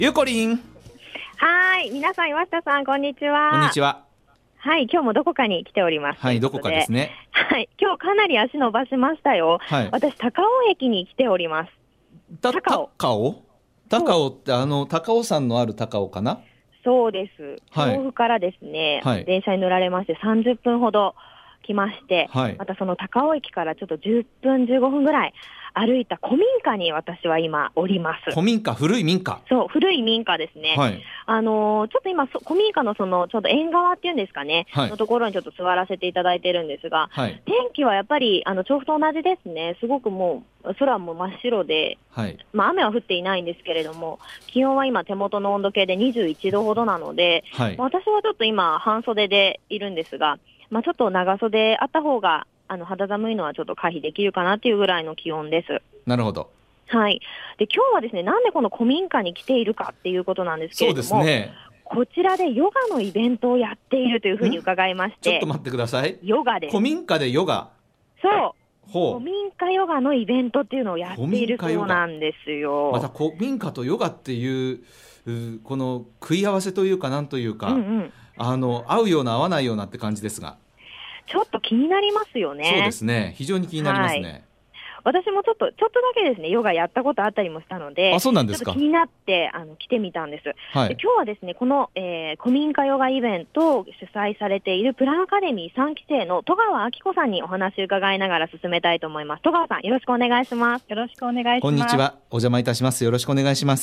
ゆうこりん。 はい、皆さん、岩下さん、こんにちは。 こんにちは。 はい、今日もどこかに来ております。 はい、どこかですね。 はい、今日かなり足伸ばしましたよ。 はい。 私、高尾駅に来ております。高尾って高尾山のある高尾かな。 そうです。 はい調布からですね、 はい電車に乗られまして30分ほど来まして、 はいまたその高尾駅からちょっと10分15分ぐらい歩いた古民家に私は今おります。 古民家、古い民家。 そう、古い民家ですね。 はい。 ちょっと今、古民家のちょうど縁側っていうんですかね、 はいのところにちょっと座らせていただいてるんですが、 はい天気はやっぱり、調布と同じですね。すごくもう、空も真っ白で、 はい雨は降っていないんですけれども、気温は今手元の温度計で21度ほどなので、 はい。 私はちょっと今、半袖でいるんですが、ちょっと長袖あった方が、肌寒いのはちょっと回避できるかなっていうぐらいの気温です。 なるほど。 はい。で、今日はですね、なんでこの古民家に来ているかっていうことなんですけそうれども、 ですね。 こちらでヨガのイベントをやっているというふうに伺いまして、 ちょっと待ってください。 ヨガです。 古民家でヨガ。 そう。 ほ古民家ヨガのイベントっていうのをやっているそうなんですよ。 また古民家とヨガっていうこの食い合わせというかなんというか、合うような合わないようなって感じですが、 ちょっと気になりますよね。 そうですね。非常に気になりますね。 私もちょっとだけですね、ヨガやったことあったりもしたので、 あ、そうなんですか。 ちょっと気になって来てみたんです。 はい。 で今日はですね、この、古民家ヨガイベントを主催されているプランアカデミー3期生の戸川明子さんにお話を伺いながら進めたいと思います。戸川さん、よろしくお願いします。 よろしくお願いします。 こんにちは。お邪魔いたします。よろしくお願いします。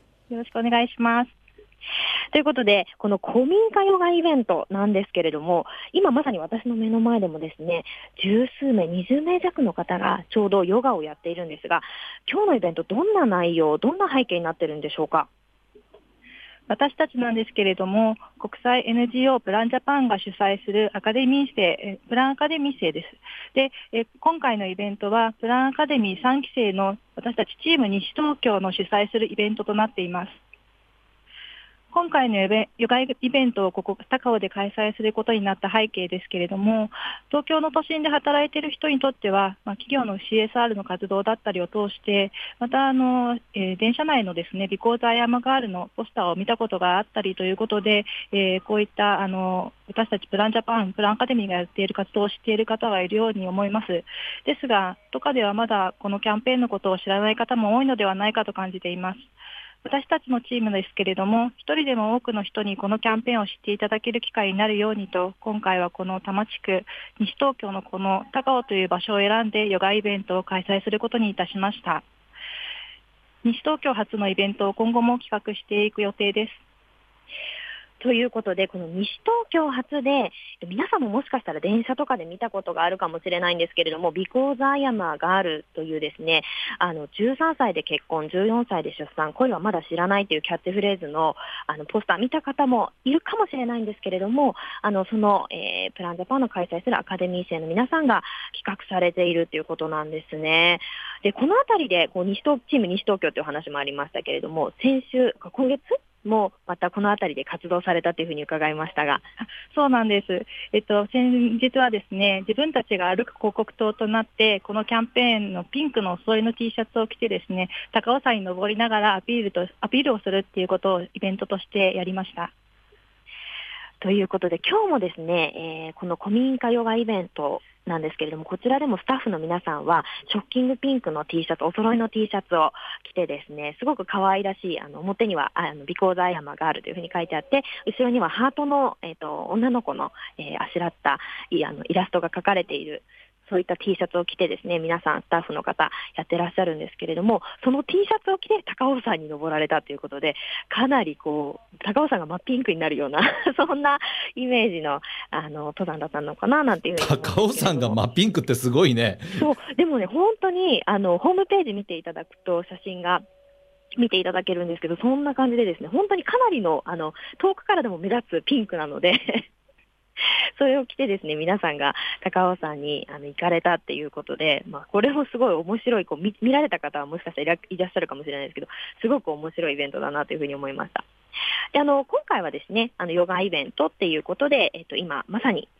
よろしくお願いします。 ということで、この古民家ヨガイベントなんですけれども、今まさに私の目の前でもですね、十数名、20名弱の方がちょうどヨガをやっているんですが、今日のイベントどんな内容、どんな背景になってるんでしょうか。 私たちなんですけれども、国際 NGO プランジャパンが主催するアカデミー生、プランアカデミー生です。で、今回のイベントはプランアカデミー3期生の私たちチーム西東京の主催するイベントとなっています。今回のヨガイベントをここ高尾で開催することになった背景ですけれども、東京の都心で働いている人にとっては、企業の CSR の活動だったりを通して、また電車内のですね、ビコーズアイアムガールのポスターを見たことがあったりということで、こういった私たちプランジャパン、プランアカデミーがやっている活動を知っている方がいるように思います。ですが、とかではまだこのキャンペーンのことを知らない方も多いのではないかと感じています。私たちのチームですけれども、一人でも多くの人にこのキャンペーンを知っていただける機会になるようにと、今回はこの多摩地区、西東京のこの高尾という場所を選んでヨガイベントを開催することにいたしました。西東京初のイベントを今後も企画していく予定です。 ということで、この西東京発で、皆さんももしかしたら電車とかで見たことがあるかもしれないんですけれども、Because I am a girl というですね、13歳で結婚、14歳で出産、恋はまだ知らないというキャッチフレーズの、ポスター見た方もいるかもしれないんですけれども、その、プランジャパンの開催するアカデミー生の皆さんが企画されているということなんですね。で、このあたりで、チーム西東京という話もありましたけれども、今月もまたこのあたりで活動されたというふうに伺いましたが。 そうなんです。先日はですね、自分たちが歩く広告塔となって、このキャンペーンのピンクのお揃いの T シャツを着てですね、高尾山に登りながらアピールをするっていうことをイベントとしてやりました。 ということで、今日もですね、この古民家ヨガイベントなんですけれども、こちらでもスタッフの皆さんはショッキングピンクの T シャツ、お揃いの T シャツを着てですね、すごく可愛らしい、表にはBecause I am a girl というふうに書いてあって、後ろにはハートの、女の子の、あしらったイラストが描かれている、そういった T シャツを着てですね、皆さんスタッフの方やってらっしゃるんですけれども、その T シャツを着て高尾山に登られたということで、かなり高尾山が真っピンクになるようなそんなイメージの登山だったのかななんていうふうに思うんですけれども。 高尾山が真っピンクってすごいね。 そうでもね、本当にホームページ見ていただくと写真が見ていただけるんですけど、そんな感じでですね、本当にかなりの遠くからでも目立つピンクなのでそれを着てですね、皆さんが高尾山に行かれたっていうことで、これもすごい面白い、見られた方はもしかしたらいらっしゃるかもしれないですけど、すごく面白いイベントだなというふうに思いました。で今回はですね、ヨガイベントっていうことで、今まさに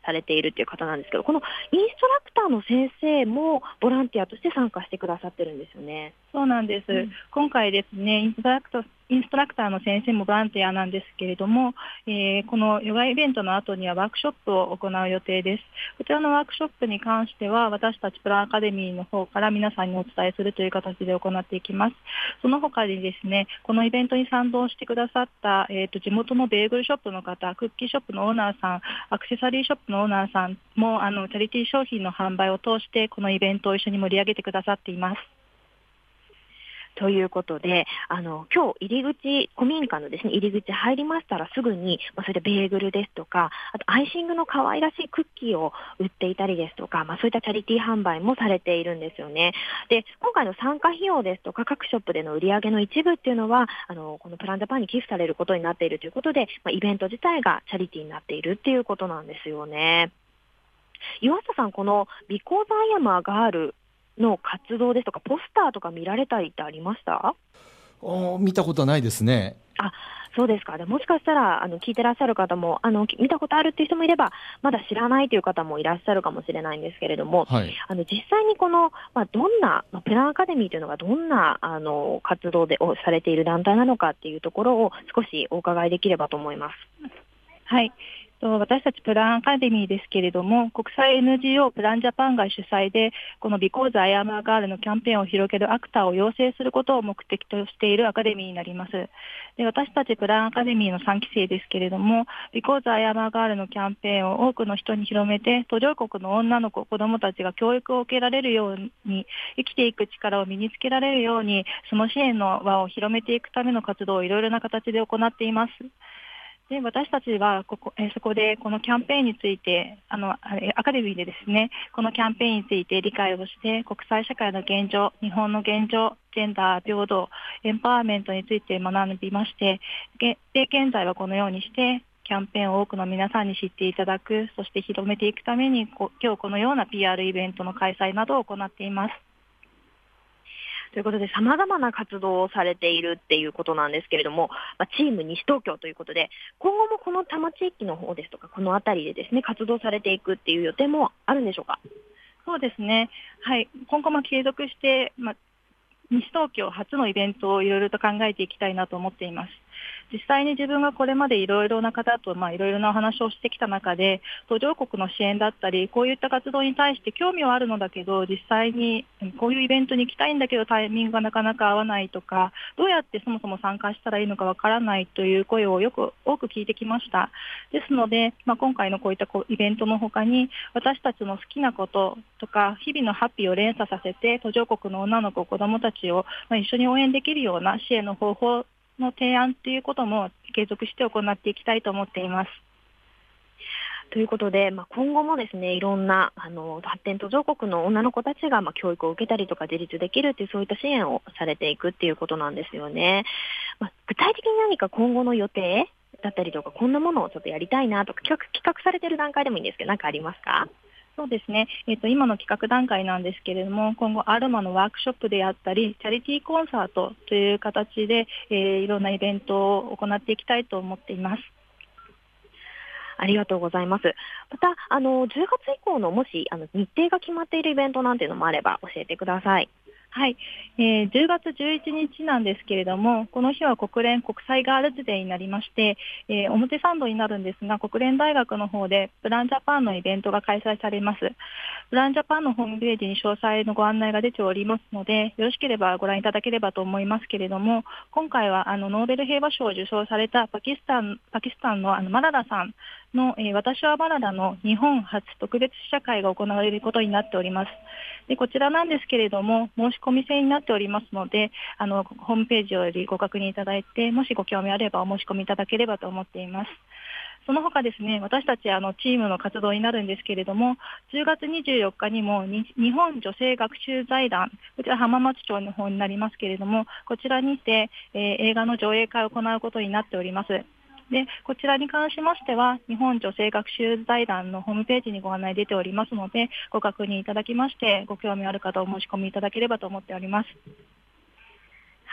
されているという方なんですけど、このインストラクターの先生もボランティアとして参加してくださってるんですよね。 そうなんです。今回ですね、インストラクターの先生もボランティアなんですけれども、このヨガイベントの後にはワークショップを行う予定です。こちらのワークショップに関しては、私たちプランアカデミーの方から皆さんにお伝えするという形で行っていきます。その他にですね、このイベントに賛同してくださった、地元のベーグルショップの方、クッキーショップのオーナーさん、アクセサリーショップのオーナーさんも、チャリティー商品の販売を通して、このイベントを一緒に盛り上げてくださっています。 ということで、今日古民家のですね、入り口入りましたらすぐに、それでベーグルですとか、あとアイシングの可愛らしいクッキーを売っていたりですとか、そういったチャリティー販売もされているんですよね。で、今回の参加費用ですとか、各ショップでの売り上げの一部っていうのは、このプランジャパンに寄付されることになっているということで、イベント自体がチャリティーになっているっていうことなんですよね。岩下さん、このBecause I am a Girlの活動ですとか、ポスターとか見られたりってありました？ 見たことはないですね。 そうですか。でもしかしたら聞いてらっしゃる方も見たことあるっていう人もいれば、まだ知らないという方もいらっしゃるかもしれないんですけれども、 はい、 実際にこの、どんな、プランアカデミーというのがどんな活動をされている団体なのかっていうところを少しお伺いできればと思います。 はい。私たちプランアカデミーですけれども、国際 NGO プランジャパンが主催で、この Because I am a Girl のキャンペーンを広げるアクターを養成することを目的としているアカデミーになります。で、私たちプランアカデミーの3期生ですけれども、Because I am a Girl のキャンペーンを多くの人に広めて、途上国の女の子、子どもたちが教育を受けられるように、生きていく力を身につけられるように、その支援の輪を広めていくための活動をいろいろな形で行っています。で、私たちはそこでこのキャンペーンについてアカデミーでですね、このキャンペーンについて理解をして、国際社会の現状、日本の現状、ジェンダー平等、エンパワーメントについて学びまして、で現在はこのようにしてキャンペーンを多くの皆さんに知っていただく、そして広めていくために今日このような PR イベントの開催などを行っています。 ということで、様々な活動をされているっていうことなんですけれども、チーム西東京ということで、今後もこの多摩地域の方ですとか、この辺りでですね、活動されていくっていう予定もあるんでしょうか？ そうですね。はい。今後も継続して、西東京初のイベントをいろいろと考えていきたいなと思っています。実際に自分がこれまでいろいろな方といろいろなお話をしてきた中で、途上国の支援だったり、こういった活動に対して興味はあるのだけど、実際にこういうイベントに行きたいんだけどタイミングがなかなか合わないとか、どうやってそもそも参加したらいいのかわからないという声を多く聞いてきました。ですので、今回のこういったイベントの他に、私たちの好きなこととか、日々のハッピーを連鎖させて、途上国の女の子、子どもたちを一緒に応援できるような支援の方法の提案ということも継続して行っていきたいと思っています。 ということで、今後もですね、いろんな発展途上国の女の子たちが教育を受けたりとか自立できるっていうそういった支援をされていくっていうことなんですよね。具体的に何か今後の予定だったりとか、こんなものをちょっとやりたいなとか企画されている段階でもいいんですけど、何かありますか？ そうですね。今の企画段階なんですけれども、今後アルマのワークショップであったり、チャリティーコンサートという形で、いろんなイベントを行っていきたいと思っています。 ありがとうございます。また、10月以降のもし日程が決まっているイベントなんていうのもあれば教えてください。 はい、10月11日なんですけれども、この日は国連国際ガールズデーになりまして、表参道になるんですが、国連大学の方でプランジャパンのイベントが開催されます。プランジャパンのホームページに詳細のご案内が出ておりますので、よろしければご覧いただければと思いますけれども、今回はノーベル平和賞を受賞されたパキスタンのマララさんの、私はマララの日本初特別試写会が行われることになっております。で、こちらなんですけれども、申し込み制になっておりますので、ホームページよりご確認いただいて、もしご興味あればお申し込みいただければと思っています。その他ですね、私たちチームの活動になるんですけれども、10月24日にも日本女性学習財団、こちら浜松町の方になりますけれども、こちらにて、映画の上映会を行うことになっております。で、こちらに関しましては、日本女性学習財団のホームページにご案内出ておりますので、ご確認いただきまして、ご興味ある方お申し込みいただければと思っております。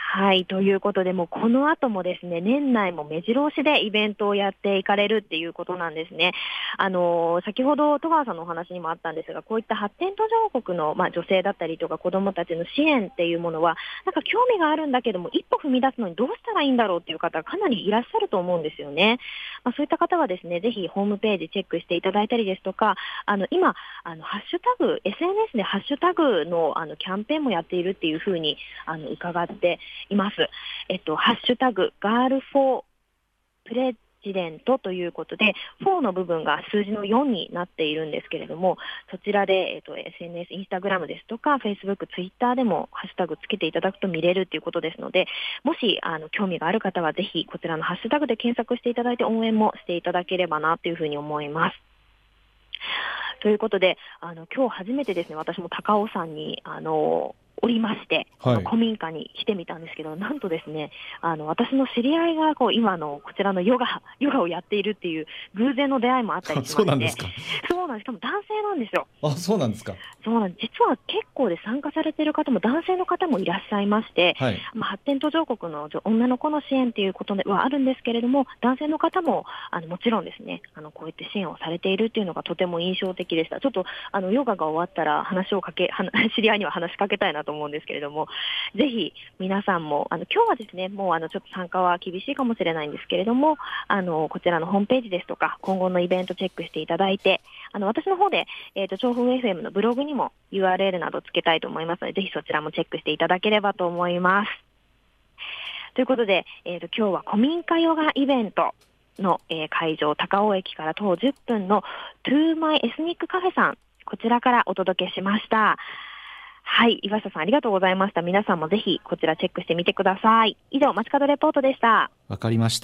はい、ということで、もうこの後もですね、年内も目白押しでイベントをやっていかれるっていうことなんですね。先ほど戸川さんのお話にもあったんですが、こういった発展途上国の、女性だったりとか子どもたちの支援っていうものは、なんか興味があるんだけども、一歩踏み出すのにどうしたらいいんだろうっていう方がかなりいらっしゃると思うんですよね。そういった方はですね、ぜひホームページチェックしていただいたりですとか、今、ハッシュタグ、SNS でハッシュタグの、キャンペーンもやっているっていうふうに伺っています。ハッシュタグガールフォープレジデントということで、4の部分が数字の4になっているんですけれども、そちらで、SNS、インスタグラムですとか、Facebook、ツイッターでもハッシュタグつけていただくと見れるということですので、もし興味がある方はぜひこちらのハッシュタグで検索していただいて応援もしていただければなというふうに思います。ということで、今日初めてですね、私も高尾山におりまして、 はい、 古民家に来てみたんですけど、なんとですね、私の知り合いが今のこちらのヨガをやっているっていう偶然の出会いもあったりしましてそうなんですか。 そうなんです。しかも男性なんですよ。 あ、そうなんですか。 そうなんです。実は結構で参加されている方も男性の方もいらっしゃいまして、 はい、 発展途上国の女の子の支援ということはあるんですけれども、男性の方ももちろんですね、こういった支援をされているっていうのがとても印象的でした。ちょっとヨガが終わったら知り合いには話しかけたいなと思うんですけれども、ぜひ皆さんも今日はですね、もうちょっと参加は厳しいかもしれないんですけれども、こちらのホームページですとか今後のイベントチェックしていただいて、私の方で調布 FM のブログにも URL などつけたいと思いますので、ぜひそちらもチェックしていただければと思います。ということで、今日は古民家ヨガイベントの、会場、高尾駅から徒歩10分のトゥーマイエスニックカフェさん、こちらからお届けしました。はい、岩下さんありがとうございました。皆さんもぜひこちらチェックしてみてください。以上、街角レポートでした。 わかりました。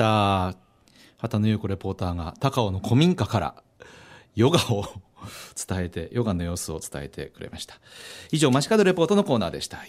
畑野優子レポーターが高尾の古民家からヨガを伝えて、ヨガの様子を伝えてくれました。以上、街角レポートのコーナーでした。